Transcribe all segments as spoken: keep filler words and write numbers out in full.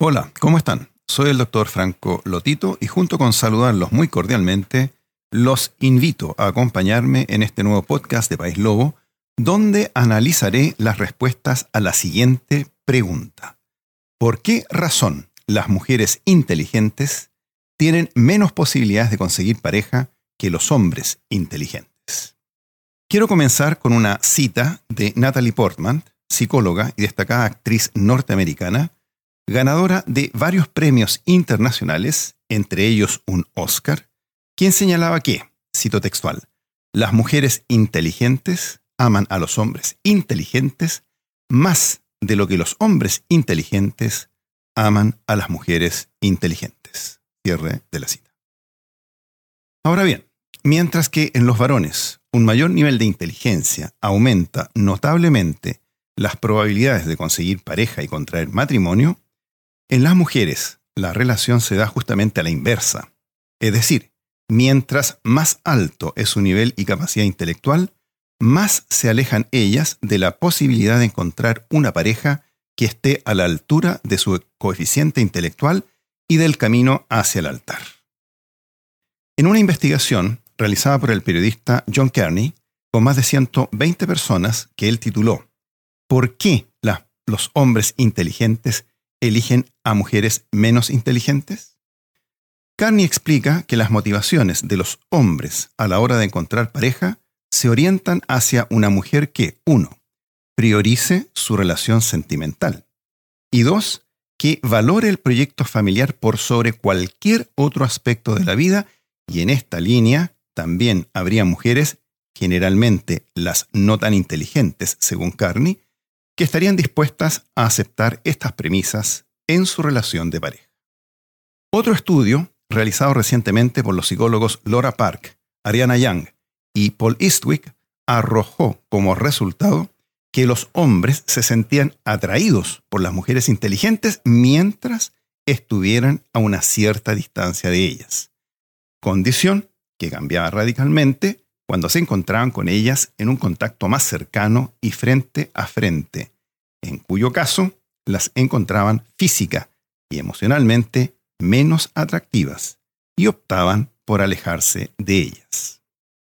Hola, ¿cómo están? Soy el doctor Franco Lotito y junto con saludarlos muy cordialmente, los invito a acompañarme en este nuevo podcast de País Lobo, donde analizaré las respuestas a la siguiente pregunta. ¿Por qué razón las mujeres inteligentes tienen menos posibilidades de conseguir pareja que los hombres inteligentes? Quiero comenzar con una cita de Natalie Portman, psicóloga y destacada actriz norteamericana, ganadora de varios premios internacionales, entre ellos un Oscar, quien señalaba que, cito textual, las mujeres inteligentes aman a los hombres inteligentes más de lo que los hombres inteligentes aman a las mujeres inteligentes. Cierre de la cita. Ahora bien, mientras que en los varones un mayor nivel de inteligencia aumenta notablemente las probabilidades de conseguir pareja y contraer matrimonio, en las mujeres la relación se da justamente a la inversa. Es decir, mientras más alto es su nivel y capacidad intelectual, más se alejan ellas de la posibilidad de encontrar una pareja que esté a la altura de su coeficiente intelectual y del camino hacia el altar. En una investigación realizada por el periodista John Kearney, con más de ciento veinte personas, que él tituló ¿Por qué la, los hombres inteligentes eligen a mujeres menos inteligentes? Kearney explica que las motivaciones de los hombres a la hora de encontrar pareja se orientan hacia una mujer que, uno, priorice su relación sentimental y dos, que valore el proyecto familiar por sobre cualquier otro aspecto de la vida, y en esta línea también habría mujeres, generalmente las no tan inteligentes, según Kearney, que estarían dispuestas a aceptar estas premisas en su relación de pareja. Otro estudio, realizado recientemente por los psicólogos Laura Park, Ariana Young y Paul Eastwick, arrojó como resultado que los hombres se sentían atraídos por las mujeres inteligentes mientras estuvieran a una cierta distancia de ellas, condición que cambiaba radicalmente cuando se encontraban con ellas en un contacto más cercano y frente a frente, en cuyo caso las encontraban física y emocionalmente menos atractivas y optaban por alejarse de ellas.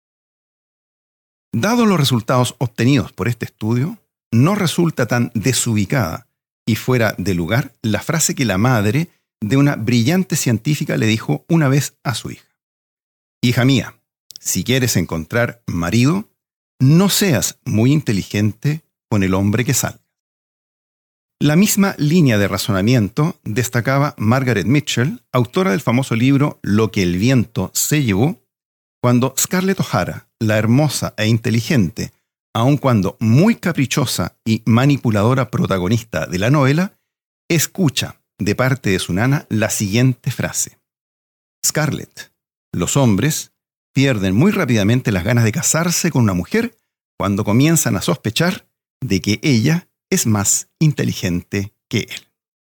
Dados los resultados obtenidos por este estudio, no resulta tan desubicada y fuera de lugar la frase que la madre de una brillante científica le dijo una vez a su hija. Hija mía, si quieres encontrar marido, no seas muy inteligente con el hombre que salga. La misma línea de razonamiento destacaba Margaret Mitchell, autora del famoso libro Lo que el viento se llevó, cuando Scarlett O'Hara, la hermosa e inteligente, aun cuando muy caprichosa y manipuladora protagonista de la novela, escucha de parte de su nana la siguiente frase. Scarlett, los hombres pierden muy rápidamente las ganas de casarse con una mujer cuando comienzan a sospechar de que ella es más inteligente que él.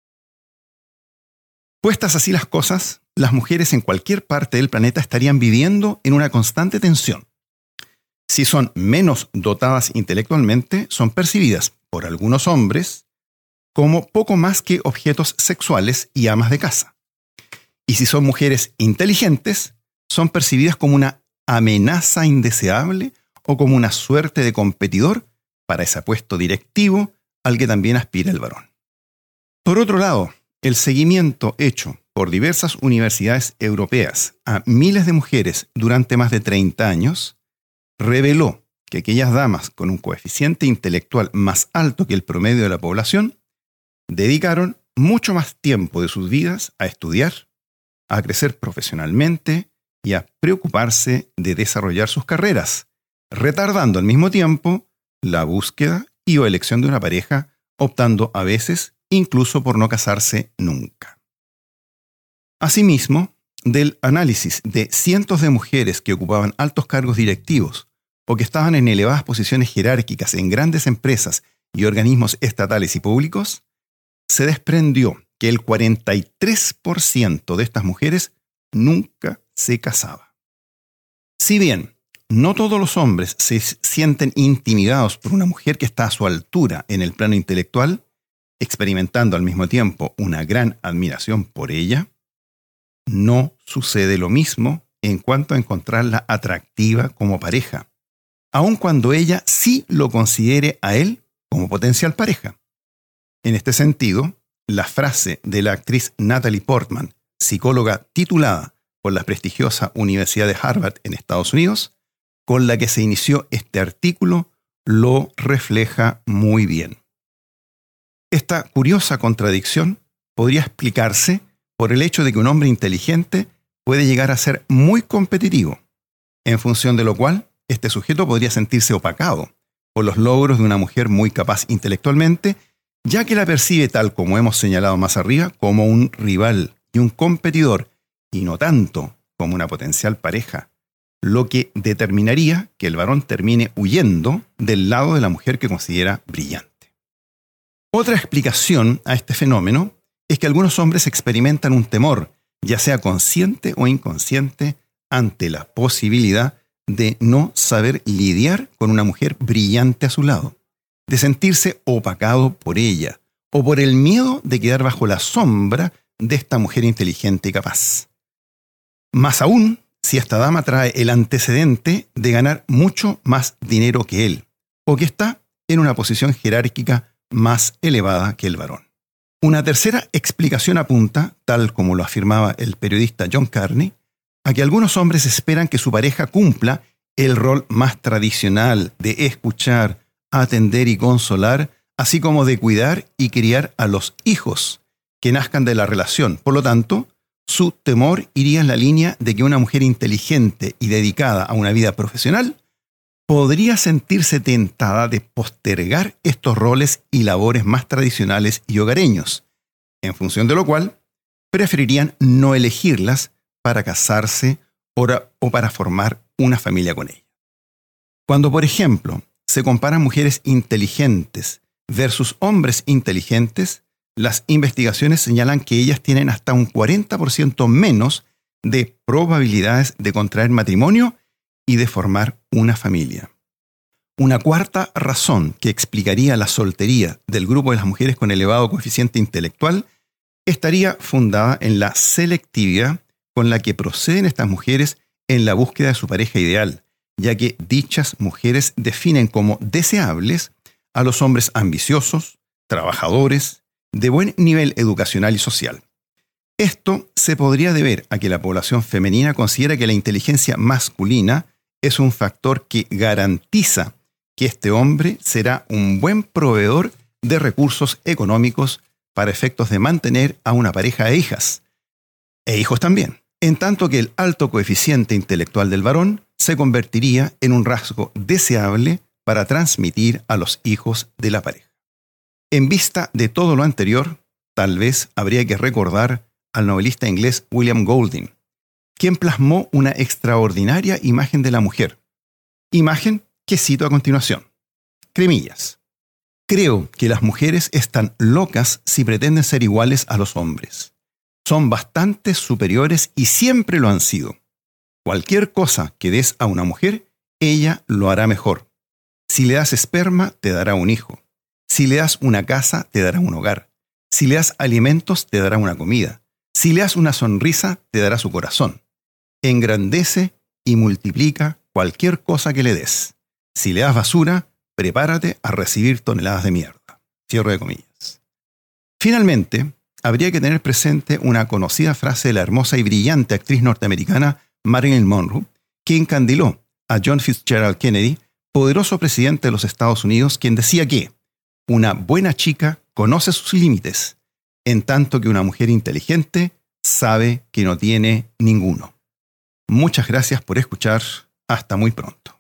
Puestas así las cosas, las mujeres en cualquier parte del planeta estarían viviendo en una constante tensión. Si son menos dotadas intelectualmente, son percibidas por algunos hombres como poco más que objetos sexuales y amas de casa. Y si son mujeres inteligentes, son percibidas como una amenaza indeseable o como una suerte de competidor para ese puesto directivo al que también aspira el varón. Por otro lado, el seguimiento hecho por diversas universidades europeas a miles de mujeres durante más de treinta años reveló que aquellas damas con un coeficiente intelectual más alto que el promedio de la población dedicaron mucho más tiempo de sus vidas a estudiar, a crecer profesionalmente y a preocuparse de desarrollar sus carreras, retardando al mismo tiempo la búsqueda y o elección de una pareja, optando a veces incluso por no casarse nunca. Asimismo, del análisis de cientos de mujeres que ocupaban altos cargos directivos o que estaban en elevadas posiciones jerárquicas en grandes empresas y organismos estatales y públicos, se desprendió que el cuarenta y tres por ciento de estas mujeres nunca se casaba. Si bien no todos los hombres se sienten intimidados por una mujer que está a su altura en el plano intelectual, experimentando al mismo tiempo una gran admiración por ella, no sucede lo mismo en cuanto a encontrarla atractiva como pareja, aun cuando ella sí lo considere a él como potencial pareja. En este sentido, la frase de la actriz Natalie Portman, psicóloga titulada por la prestigiosa Universidad de Harvard en Estados Unidos, con la que se inició este artículo, lo refleja muy bien. Esta curiosa contradicción podría explicarse por el hecho de que un hombre inteligente puede llegar a ser muy competitivo, en función de lo cual este sujeto podría sentirse opacado por los logros de una mujer muy capaz intelectualmente, ya que la percibe, tal como hemos señalado más arriba, como un rival y un competidor, y no tanto como una potencial pareja, lo que determinaría que el varón termine huyendo del lado de la mujer que considera brillante. Otra explicación a este fenómeno es que algunos hombres experimentan un temor, ya sea consciente o inconsciente, ante la posibilidad de no saber lidiar con una mujer brillante a su lado, de sentirse opacado por ella, o por el miedo de quedar bajo la sombra de esta mujer inteligente y capaz. Más aún, si esta dama trae el antecedente de ganar mucho más dinero que él, o que está en una posición jerárquica más elevada que el varón. Una tercera explicación apunta, tal como lo afirmaba el periodista John Carney, a que algunos hombres esperan que su pareja cumpla el rol más tradicional de escuchar, atender y consolar, así como de cuidar y criar a los hijos que nazcan de la relación. Por lo tanto, su temor iría en la línea de que una mujer inteligente y dedicada a una vida profesional podría sentirse tentada de postergar estos roles y labores más tradicionales y hogareños, en función de lo cual preferirían no elegirlas para casarse o para formar una familia con ella. Cuando, por ejemplo, se comparan mujeres inteligentes versus hombres inteligentes, las investigaciones señalan que ellas tienen hasta un cuarenta por ciento menos de probabilidades de contraer matrimonio y de formar una familia. Una cuarta razón que explicaría la soltería del grupo de las mujeres con elevado coeficiente intelectual estaría fundada en la selectividad con la que proceden estas mujeres en la búsqueda de su pareja ideal, ya que dichas mujeres definen como deseables a los hombres ambiciosos, trabajadores, de buen nivel educacional y social. Esto se podría deber a que la población femenina considera que la inteligencia masculina es un factor que garantiza que este hombre será un buen proveedor de recursos económicos para efectos de mantener a una pareja de hijas, e hijos también, en tanto que el alto coeficiente intelectual del varón se convertiría en un rasgo deseable para transmitir a los hijos de la pareja. En vista de todo lo anterior, tal vez habría que recordar al novelista inglés William Golding, quien plasmó una extraordinaria imagen de la mujer. Imagen que cito a continuación. Cremillas. Creo que las mujeres están locas si pretenden ser iguales a los hombres. Son bastante superiores y siempre lo han sido. Cualquier cosa que des a una mujer, ella lo hará mejor. Si le das esperma, te dará un hijo. Si le das una casa, te dará un hogar. Si le das alimentos, te dará una comida. Si le das una sonrisa, te dará su corazón. Engrandece y multiplica cualquier cosa que le des. Si le das basura, prepárate a recibir toneladas de mierda. Cierre de comillas. Finalmente, habría que tener presente una conocida frase de la hermosa y brillante actriz norteamericana Marilyn Monroe, que encandiló a John Fitzgerald Kennedy, poderoso presidente de los Estados Unidos, quien decía que una buena chica conoce sus límites, en tanto que una mujer inteligente sabe que no tiene ninguno. Muchas gracias por escuchar. Hasta muy pronto.